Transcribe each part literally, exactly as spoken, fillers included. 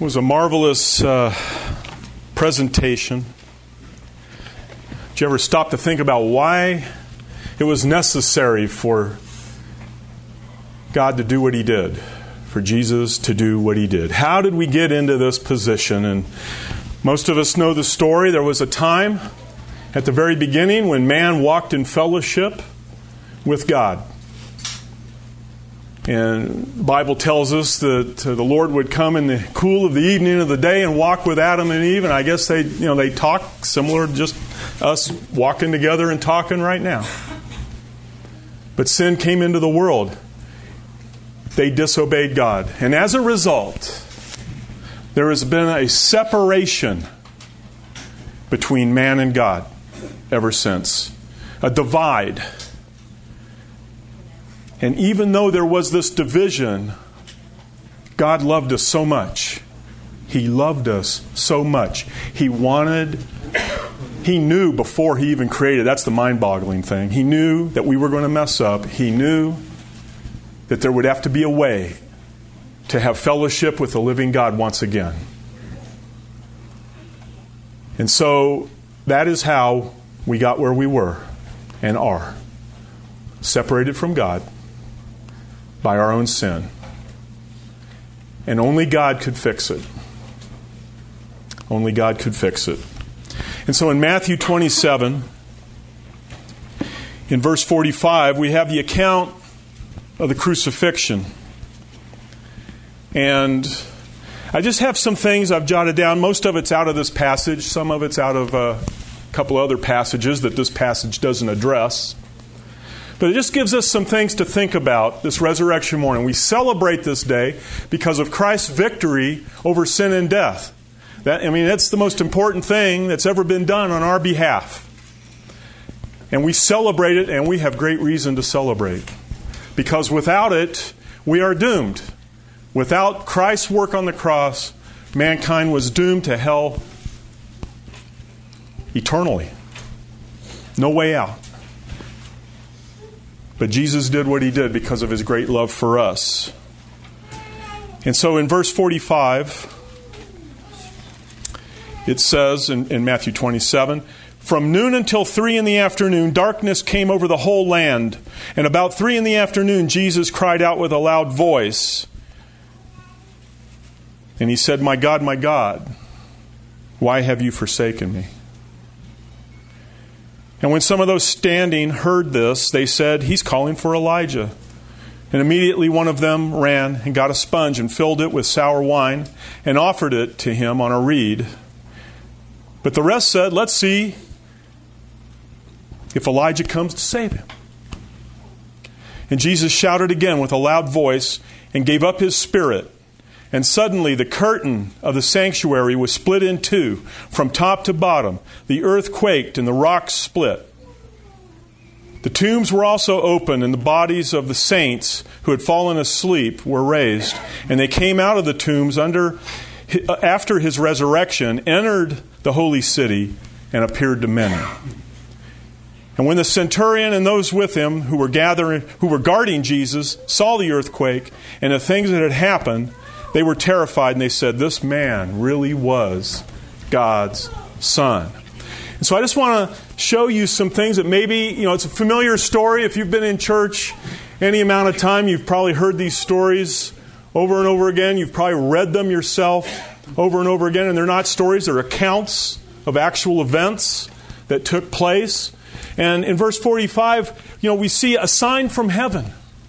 was a marvelous uh, presentation. Did you ever stop to think about why it was necessary for God to do what He did, for Jesus to do what He did? How did we get into this position? And most of us know the story. There was a time at the very beginning when man walked in fellowship with God. And the Bible tells us that the Lord would come in the cool of the evening of the day and walk with Adam and Eve. And I guess they, you know, they talk similar to just us walking together and talking right now. But sin came into the world. They disobeyed God. And as a result, there has been a separation between man and God ever since. A divide. And even though there was this division, God loved us so much. He loved us so much. He wanted, He knew before He even created, that's the mind-boggling thing. He knew that we were going to mess up. He knew that there would have to be a way to have fellowship with the living God once again. And so that is how we got where we were and are. Separated from God by our own sin. And only God could fix it. Only God could fix it. And so in Matthew twenty-seven, in verse forty-five, we have the account of the crucifixion. And I just have some things I've jotted down. Most of it's out of this passage. Some of it's out of a couple other passages that this passage doesn't address. But it just gives us some things to think about this resurrection morning. We celebrate this day because of Christ's victory over sin and death. That, I mean, that's the most important thing that's ever been done on our behalf. And we celebrate it, and we have great reason to celebrate. Because without it, we are doomed. Without Christ's work on the cross, mankind was doomed to hell eternally. No way out. But Jesus did what He did because of His great love for us. And so in verse forty-five, it says in, in Matthew twenty-seven, "From noon until three in the afternoon, darkness came over the whole land. And about three in the afternoon, Jesus cried out with a loud voice. And He said, 'My God, my God, why have you forsaken me?' And when some of those standing heard this, they said, 'He's calling for Elijah.' And immediately one of them ran and got a sponge and filled it with sour wine and offered it to him on a reed. But the rest said, 'Let's see if Elijah comes to save him.' And Jesus shouted again with a loud voice and gave up His spirit. And suddenly the curtain of the sanctuary was split in two, from top to bottom. The earth quaked and the rocks split. The tombs were also opened, and the bodies of the saints who had fallen asleep were raised. And they came out of the tombs under, after His resurrection, entered the holy city, and appeared to many. And when the centurion and those with him who were gathering, who were guarding Jesus, saw the earthquake and the things that had happened, they were terrified, and they said, 'This man really was God's Son.'" And so I just want to show you some things that maybe, you know, it's a familiar story. If you've been in church any amount of time, you've probably heard these stories over and over again. You've probably read them yourself over and over again. And they're not stories, they're accounts of actual events that took place. And in verse forty-five, you know, we see a sign from heaven.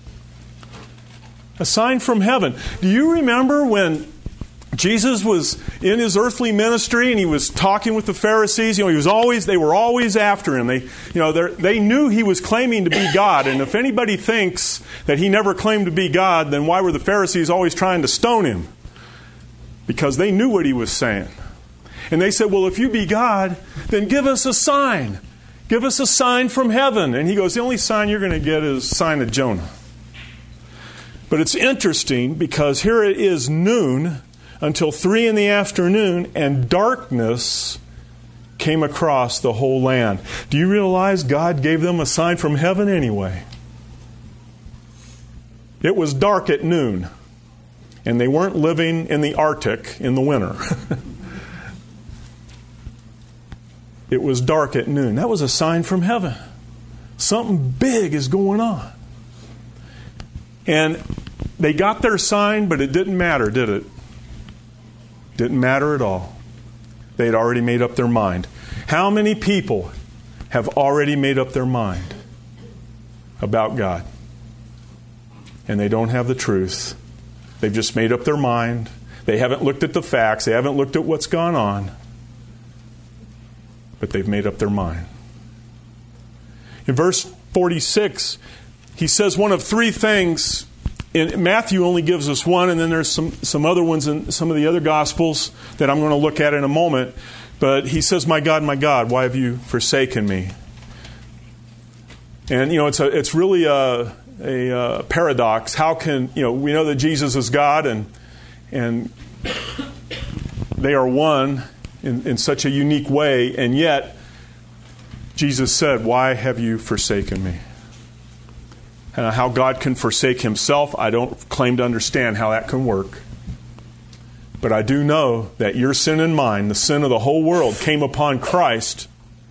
A sign from heaven. Do you remember when Jesus was in His earthly ministry and He was talking with the Pharisees? You know, he was always, they were always after Him. They, you know, they knew He was claiming to be God. And if anybody thinks that He never claimed to be God, then why were the Pharisees always trying to stone Him? Because they knew what He was saying. And they said, "Well, if you be God, then give us a sign. Give us a sign from heaven." And He goes, "The only sign you're going to get is the sign of Jonah." But it's interesting because here it is noon until three in the afternoon, and darkness came across the whole land. Do you realize God gave them a sign from heaven anyway? It was dark at noon. And they weren't living in the Arctic in the winter. It was dark at noon. That was a sign from heaven. Something big is going on. And they got their sign, but it didn't matter, did it? Didn't matter at all. They had already made up their mind. How many people have already made up their mind about God? And they don't have the truth. They've just made up their mind. They haven't looked at the facts. They haven't looked at what's gone on. But they've made up their mind. In verse forty-six, he says one of three things. In Matthew only gives us one, and then there's some, some other ones in some of the other Gospels that I'm going to look at in a moment. But he says, "My God, my God, why have you forsaken me?" And, you know, it's a, it's really a, a, a paradox. How can, you know, we know that Jesus is God, and and they are one in, in such a unique way, and yet Jesus said, "Why have you forsaken me?" Uh, how God can forsake himself, I don't claim to understand how that can work. But I do know that your sin and mine, the sin of the whole world, came upon Christ,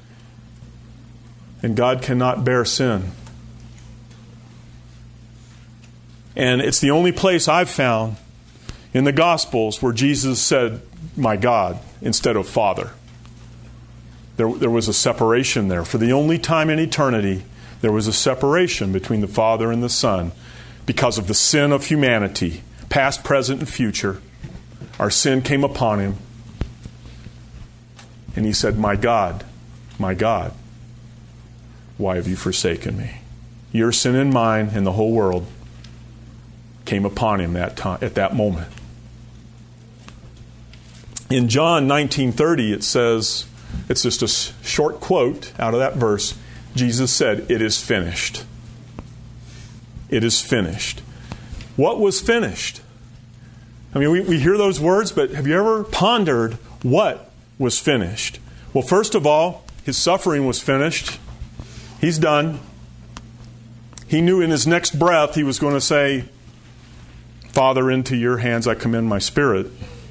and God cannot bear sin. And it's the only place I've found in the Gospels where Jesus said, "My God," instead of Father. There, there was a separation there. For the only time in eternity, there was a separation between the Father and the Son because of the sin of humanity, past, present, and future. Our sin came upon him. And he said, "My God, my God, why have you forsaken me?" Your sin and mine and the whole world came upon him that time, at that moment. In John nineteen thirty, it says, it's just a short quote out of that verse, Jesus said, "It is finished." It is finished. What was finished? I mean, we, we hear those words, but have you ever pondered what was finished? Well, first of all, his suffering was finished. He's done. He knew in his next breath he was going to say, "Father, into your hands I commend my spirit."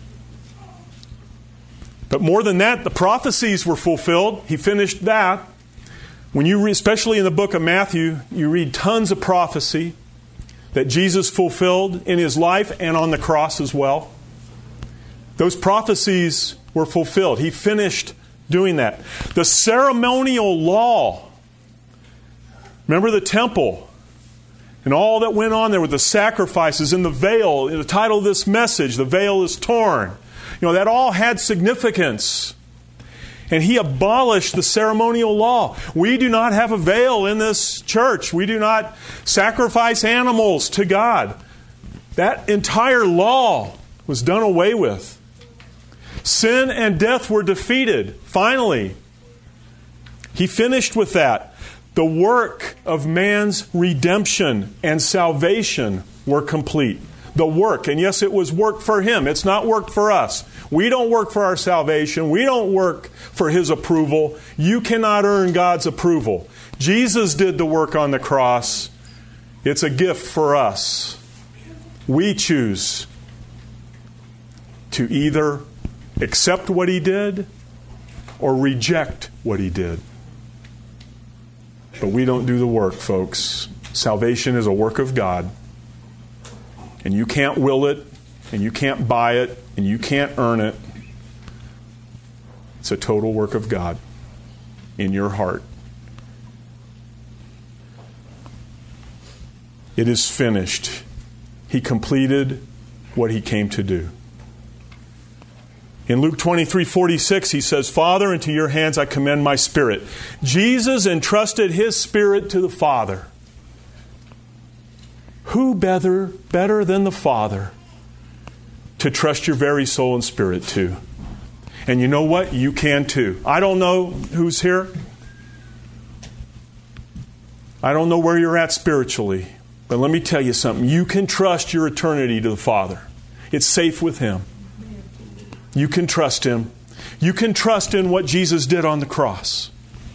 But more than that, the prophecies were fulfilled. He finished that. When you read, especially in the book of Matthew, you read tons of prophecy that Jesus fulfilled in his life and on the cross as well. Those prophecies were fulfilled. He finished doing that. The ceremonial law. Remember the temple and all that went on there with the sacrifices and the veil. In the title of this message, "The Veil is Torn." You know, that all had significance. And he abolished the ceremonial law. We do not have a veil in this church. We do not sacrifice animals to God. That entire law was done away with. Sin and death were defeated. Finally, he finished with that. The work of man's redemption and salvation were complete. The work, and yes, it was work for him. It's not work for us. We don't work for our salvation. We don't work for his approval. You cannot earn God's approval. Jesus did the work on the cross. It's a gift for us. We choose to either accept what he did or reject what he did. But we don't do the work, folks. Salvation is a work of God. And you can't will it, and you can't buy it, and you can't earn it. It's a total work of God in your heart. It is finished. He completed what he came to do. In Luke twenty-three forty-six, he says, "Father, into your hands I commend my spirit." Jesus entrusted his spirit to the Father. Who better, better than the Father to trust your very soul and spirit to? And you know what? You can too. I don't know who's here. I don't know where you're at spiritually. But let me tell you something. You can trust your eternity to the Father. It's safe with him. You can trust him. You can trust in what Jesus did on the cross.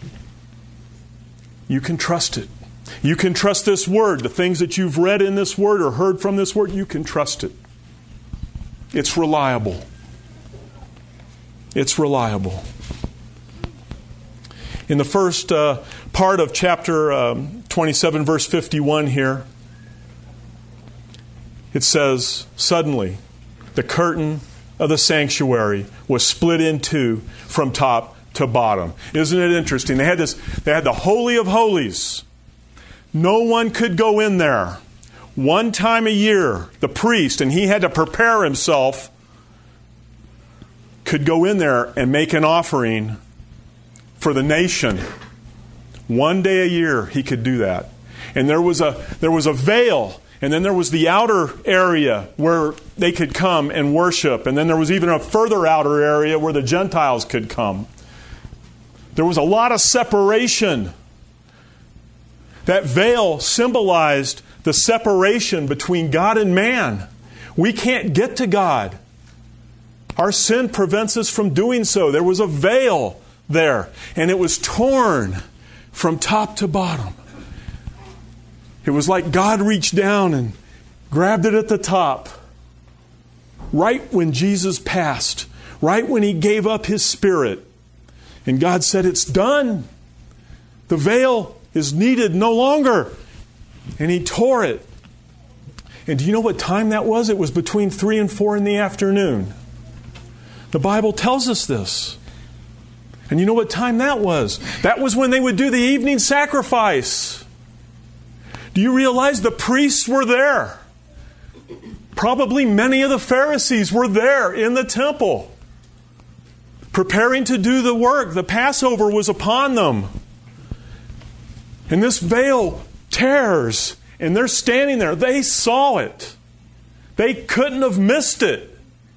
You can trust it. You can trust this word. The things that you've read in this word or heard from this word, you can trust it. It's reliable. It's reliable. In the first uh, part of chapter um, twenty-seven, verse fifty-one here, it says, suddenly the curtain of the sanctuary was split in two from top to bottom. Isn't it interesting? They had this, they had the Holy of Holies. No one could go in there. One time a year, the priest, and he had to prepare himself, could go in there and make an offering for the nation. One day a year he could do that. And there was a there was a veil, and then there was the outer area where they could come and worship, and then there was even a further outer area where the Gentiles could come. There was a lot of separation. That veil symbolized the separation between God and man. We can't get to God. Our sin prevents us from doing so. There was a veil there, and it was torn from top to bottom. It was like God reached down and grabbed it at the top. Right when Jesus passed, right when He gave up His Spirit, and God said, "It's done. The veil is needed no longer." And He tore it. And do you know what time that was? It was between three and four in the afternoon. The Bible tells us this. And you know what time that was? That was when they would do the evening sacrifice. Do you realize the priests were there? Probably many of the Pharisees were there in the temple, preparing to do the work. The Passover was upon them. And this veil tears, and they're standing there. They saw it. They couldn't have missed it.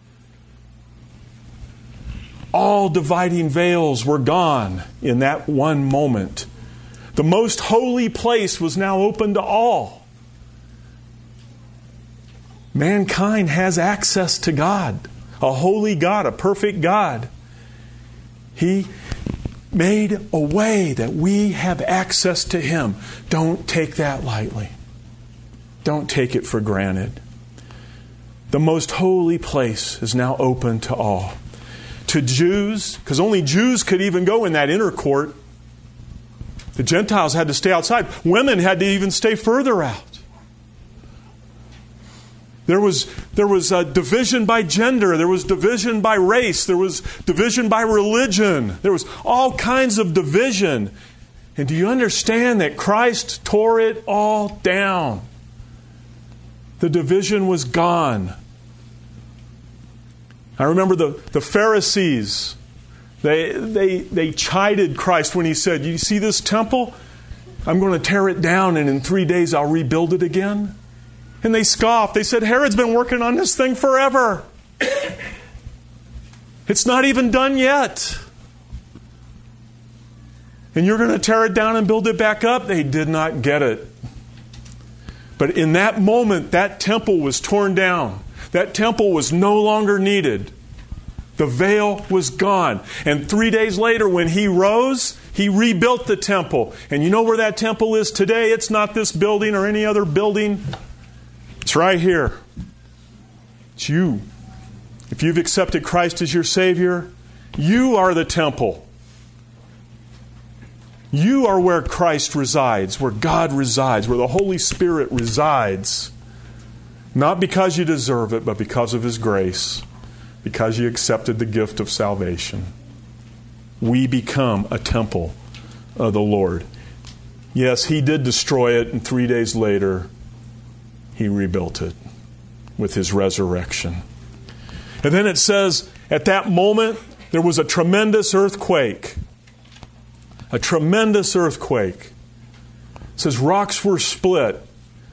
All dividing veils were gone in that one moment. The most holy place was now open to all. Mankind has access to God, a holy God, a perfect God. He made a way that we have access to Him. Don't take that lightly. Don't take it for granted. The most holy place is now open to all. To Jews, because only Jews could even go in that inner court. The Gentiles had to stay outside. Women had to even stay further out. There was, there was a division by gender. There was division by race. There was division by religion. There was all kinds of division. And do you understand that Christ tore it all down? The division was gone. I remember the, the Pharisees. They, they, they chided Christ when He said, "You see this temple? I'm going to tear it down, and in three days I'll rebuild it again." And they scoffed. They said, "Herod's been working on this thing forever. It's not even done yet. And you're going to tear it down and build it back up?" They did not get it. But in that moment, that temple was torn down. That temple was no longer needed. The veil was gone. And three days later, when He rose, He rebuilt the temple. And you know where that temple is today? It's not this building or any other building. It's right here. It's you. If you've accepted Christ as your Savior, you are the temple. You are where Christ resides, where God resides, where the Holy Spirit resides. Not because you deserve it, but because of His grace. Because you accepted the gift of salvation. We become a temple of the Lord. Yes, He did destroy it, and three days later, He rebuilt it with His resurrection. And then it says, at that moment, there was a tremendous earthquake. A tremendous earthquake. It says rocks were split.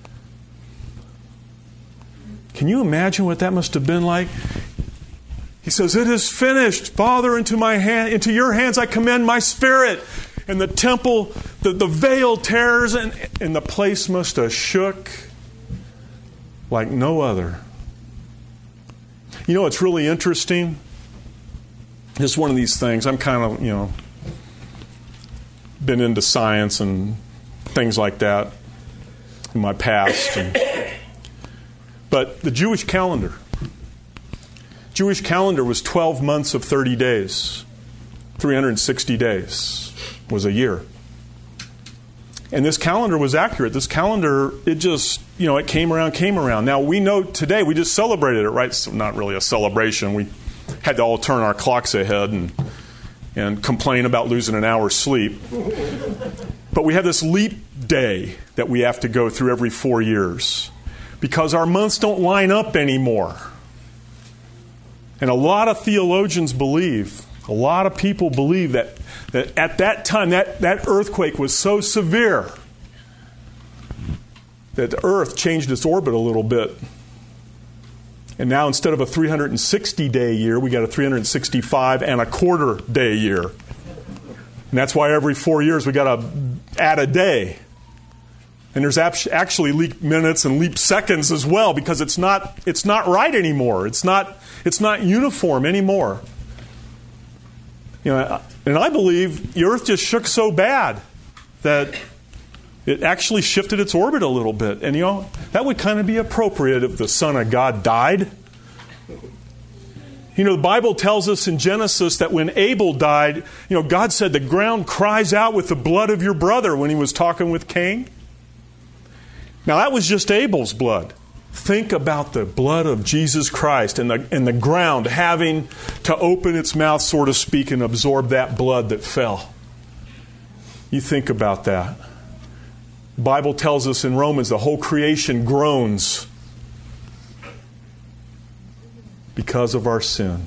Can you imagine what that must have been like? He says, "It is finished. Father, into my hand, into your hands I commend my spirit." And the temple, the, the veil tears, and, and the place must have shook like no other. You know, it's really interesting. It's one of these things. I'm kind of, you know, been into science and things like that in my past. And, but the Jewish calendar, Jewish calendar was twelve months of thirty days. three hundred sixty days was a year. And this calendar was accurate. This calendar, it just, you know, it came around, came around. Now, we know today, we just celebrated it, right? So not really a celebration. We had to all turn our clocks ahead and and complain about losing an hour's sleep. But we have this leap day that we have to go through every four years because our months don't line up anymore. And a lot of theologians believe, a lot of people believe that, that at that time, that, that earthquake was so severe that the Earth changed its orbit a little bit. And now instead of a three hundred sixty day year, we got a three hundred sixty-five and a quarter day year. And that's why every four years we got to add a day. And there's actually leap minutes and leap seconds as well because it's not it's not right anymore. It's not it's not uniform anymore. You know, and I believe the Earth just shook so bad that it actually shifted its orbit a little bit. And, you know, that would kind of be appropriate if the Son of God died. You know, the Bible tells us in Genesis that when Abel died, you know, God said the ground cries out with the blood of your brother when he was talking with Cain. Now, that was just Abel's blood. Think about the blood of Jesus Christ and the, and the ground having to open its mouth, so to speak, and absorb that blood that fell. You think about that. The Bible tells us in Romans the whole creation groans because of our sin.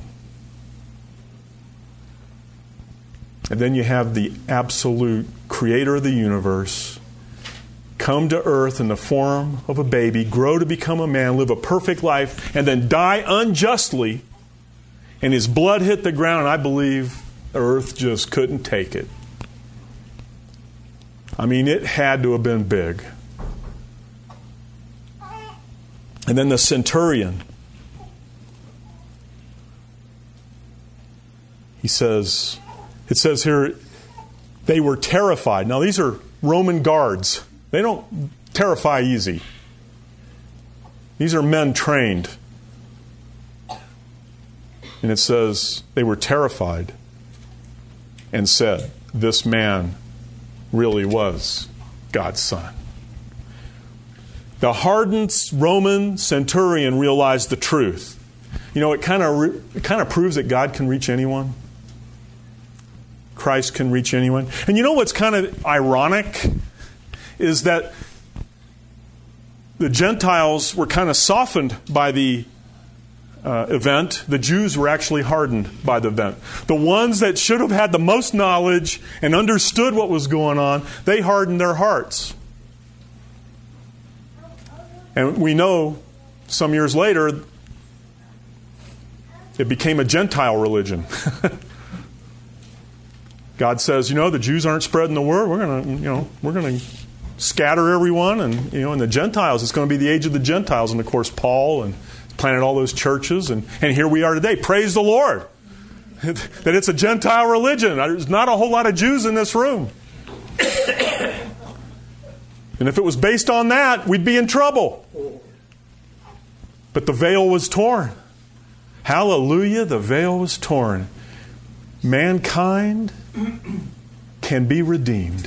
And then you have the absolute creator of the universe come to earth in the form of a baby, grow to become a man, live a perfect life, and then die unjustly. And his blood hit the ground, and I believe the earth just couldn't take it. I mean, it had to have been big. And then the centurion, he says, it says here, they were terrified. Now, these are Roman guards. They don't terrify easy. These are men trained. And it says, they were terrified and said, this man really was God's Son. The hardened Roman centurion realized the truth. You know, it kind of re- it kind of proves that God can reach anyone. Christ can reach anyone. And you know what's kind of ironic is that the Gentiles were kind of softened by the uh, event. The Jews were actually hardened by the event. The ones that should have had the most knowledge and understood what was going on, they hardened their hearts. And we know some years later, it became a Gentile religion. God says, you know, the Jews aren't spreading the word. We're going to, you know, we're going to scatter everyone, and you know, and the Gentiles. It's going to be the age of the Gentiles, and of course, Paul and planted all those churches, and and here we are today. Praise the Lord that it's a Gentile religion. There's not a whole lot of Jews in this room, and if it was based on that, we'd be in trouble. But the veil was torn. Hallelujah! The veil was torn. Mankind can be redeemed.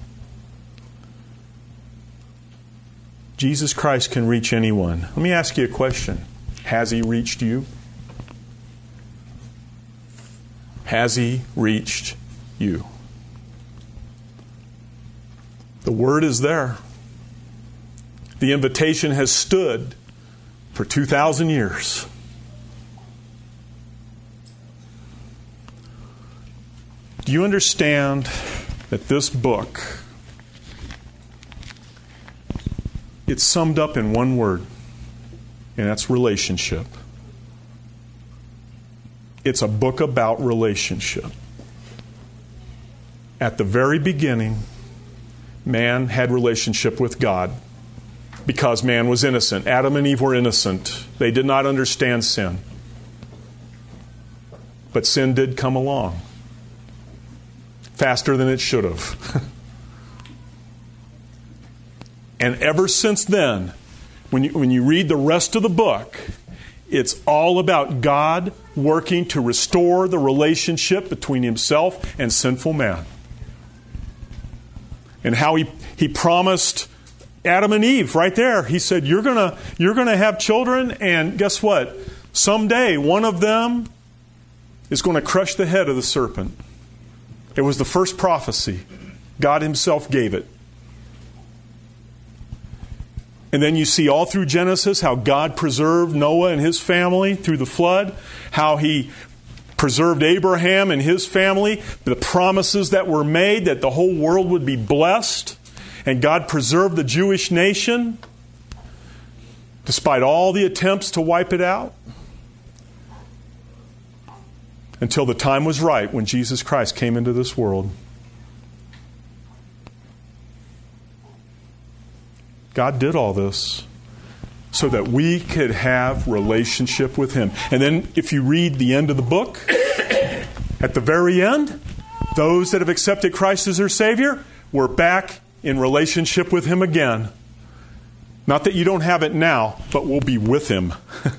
Jesus Christ can reach anyone. Let me ask you a question. Has He reached you? Has He reached you? The word is there. The invitation has stood for two thousand years. Do you understand that this book, it's summed up in one word, and that's relationship. It's a book about relationship. At the very beginning, man had relationship with God because man was innocent. Adam and Eve were innocent. They did not understand sin. But sin did come along faster than it should have. And ever since then, when you, when you read the rest of the book, It's all about God working to restore the relationship between himself and sinful man. And how he, he promised Adam and Eve right there. He said, you're gonna, you're gonna have children, and guess what? Someday one of them is going to crush the head of the serpent. It was the first prophecy. God himself gave it. And then you see all through Genesis how God preserved Noah and his family through the flood, how he preserved Abraham and his family, the promises that were made that the whole world would be blessed, and God preserved the Jewish nation despite all the attempts to wipe it out, until the time was right when Jesus Christ came into this world. God did all this so that we could have relationship with him. And then if you read the end of the book, at the very end, those that have accepted Christ as their Savior, we're back in relationship with him again. Not that you don't have it now, but we'll be with him.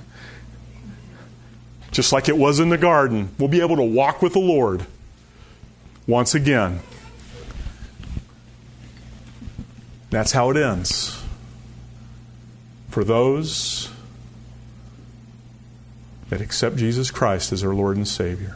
Just like it was in the garden. We'll be able to walk with the Lord once again. That's how it ends. For those that accept Jesus Christ as their Lord and Savior.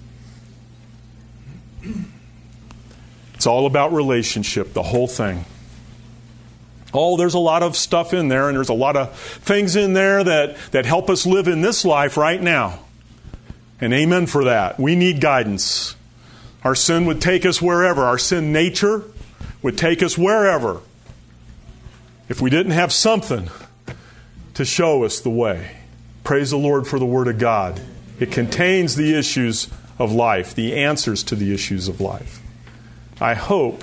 It's all about relationship, the whole thing. Oh, there's a lot of stuff in there, and there's a lot of things in there that, that help us live in this life right now. And amen for that. We need guidance. Our sin would take us wherever. Our sin nature would take us wherever if we didn't have something to show us the way. Praise the Lord for the Word of God. It contains the issues of life, the answers to the issues of life. I hope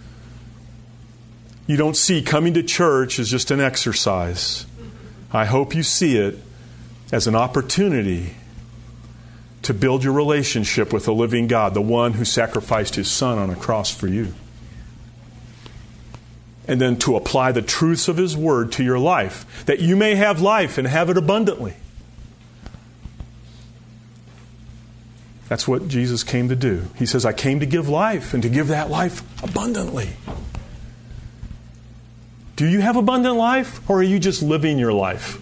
you don't see coming to church as just an exercise. I hope you see it as an opportunity to build your relationship with the living God, the one who sacrificed his Son on a cross for you. And then to apply the truths of his Word to your life, that you may have life and have it abundantly. That's what Jesus came to do. He says, I came to give life, and to give that life abundantly. Do you have abundant life, or are you just living your life?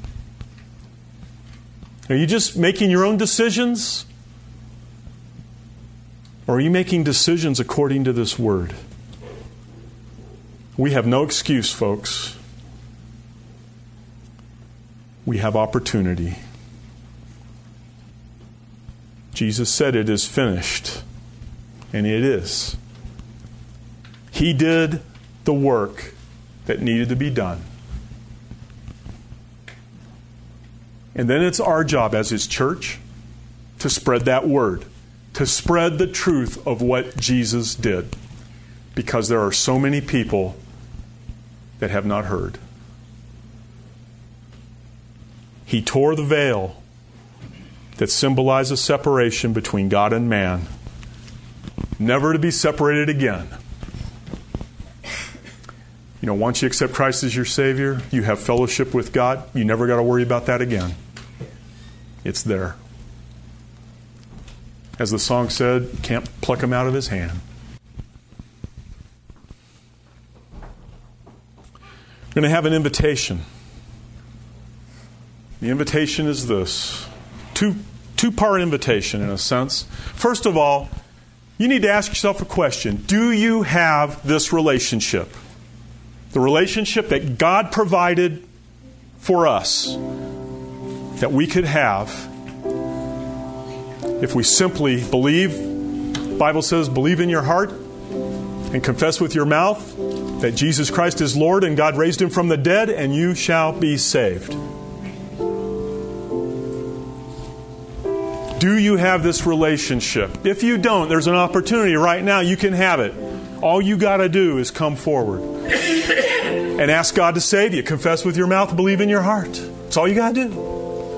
Are you just making your own decisions? Or are you making decisions according to this Word? We have no excuse, folks. We have opportunity. Jesus said it is finished, and it is. He did the work that needed to be done. And then it's our job as his church to spread that word, to spread the truth of what Jesus did, because there are so many people that have not heard. He tore the veil that symbolizes separation between God and man, never to be separated again. You know, once you accept Christ as your Savior, you have fellowship with God. You never got to worry about that again. It's there. As the song said, can't pluck him out of his hand. We're going to have an invitation. The invitation is this. Two, two-part invitation, in a sense. First of all, you need to ask yourself a question. Do you have this relationship? The relationship that God provided for us, that we could have if we simply believe. The Bible says, believe in your heart and confess with your mouth that Jesus Christ is Lord and God raised him from the dead, and you shall be saved. Do you have this relationship? If you don't, there's an opportunity right now. You can have it. All you got to do is come forward and ask God to save you. Confess with your mouth, believe in your heart. That's all you got to do.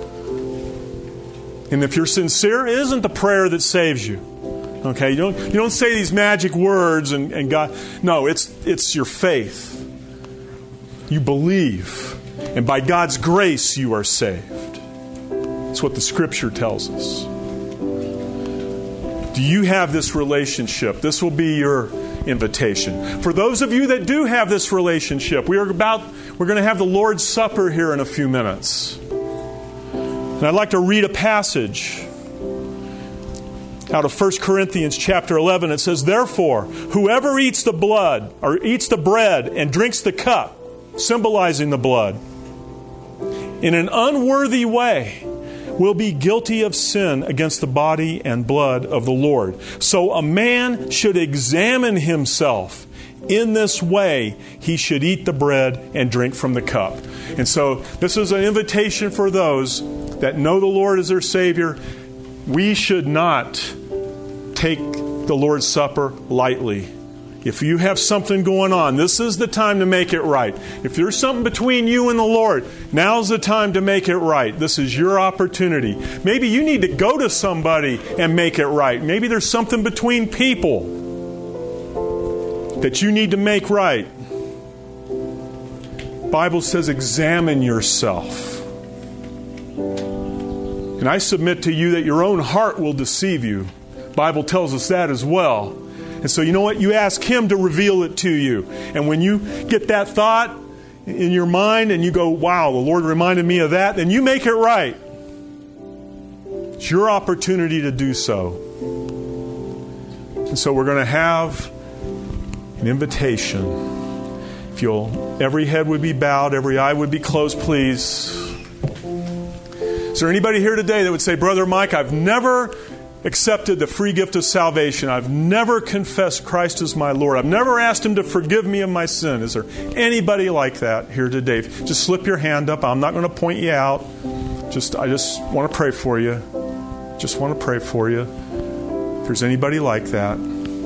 And if you're sincere, it isn't the prayer that saves you. Okay, you don't you don't say these magic words and, and God. No, it's it's your faith. You believe, and by God's grace you are saved. That's what the Scripture tells us. Do you have this relationship? This will be your invitation. For those of you that do have this relationship, we are about, we're going to have the Lord's Supper here in a few minutes. And I'd like to read a passage out of First Corinthians chapter eleven. It says, "Therefore, whoever eats the blood, or eats the bread and drinks the cup," symbolizing the blood, "in an unworthy way will be guilty of sin against the body and blood of the Lord. So a man should examine himself. In this way, he should eat the bread and drink from the cup." And so this is an invitation for those that know the Lord as their Savior. We should not take the Lord's Supper lightly. If you have something going on, this is the time to make it right. If there's something between you and the Lord, now's the time to make it right. This is your opportunity. Maybe you need to go to somebody and make it right. Maybe there's something between people that you need to make right. The Bible says, examine yourself. And I submit to you that your own heart will deceive you. The Bible tells us that as well. And so you know what? You ask Him to reveal it to you. And when you get that thought in your mind and you go, wow, the Lord reminded me of that, then you make it right. It's your opportunity to do so. And so we're going to have an invitation. If you'll, every head would be bowed, every eye would be closed, please. Is there anybody here today that would say, Brother Mike, I've never accepted the free gift of salvation. I've never confessed Christ as my Lord. I've never asked Him to forgive me of my sin. Is there anybody like that here today? Just slip your hand up. I'm not going to point you out. Just, I just want to pray for you. Just want to pray for you. If there's anybody like that.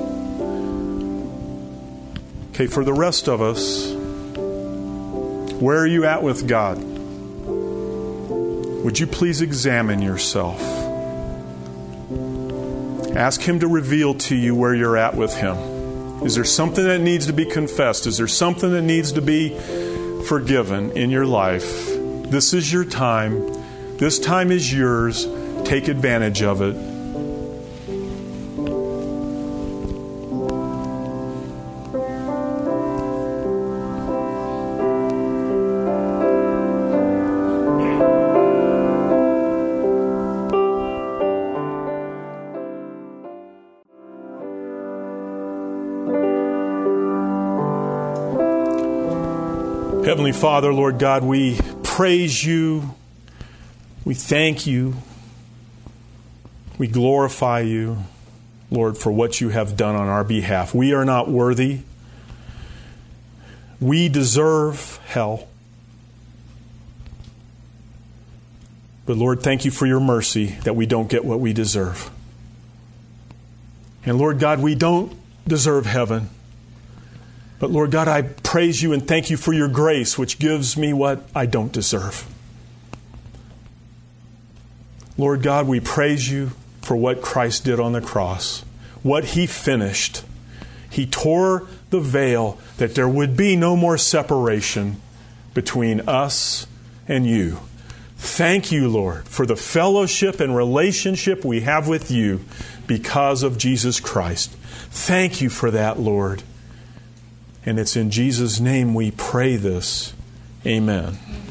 Okay, for the rest of us, where are you at with God? Would you please examine yourself? Ask Him to reveal to you where you're at with Him. Is there something that needs to be confessed? Is there something that needs to be forgiven in your life? This is your time. This time is yours. Take advantage of it. Heavenly Father, Lord God, we praise You. We thank You. We glorify You, Lord, for what You have done on our behalf. We are not worthy. We deserve hell. But Lord, thank You for Your mercy that we don't get what we deserve. And Lord God, we don't deserve heaven. But Lord God, I praise You and thank You for Your grace, which gives me what I don't deserve. Lord God, we praise You for what Christ did on the cross, what He finished. He tore the veil that there would be no more separation between us and You. Thank You, Lord, for the fellowship and relationship we have with You because of Jesus Christ. Thank You for that, Lord. And it's in Jesus' name we pray this. Amen.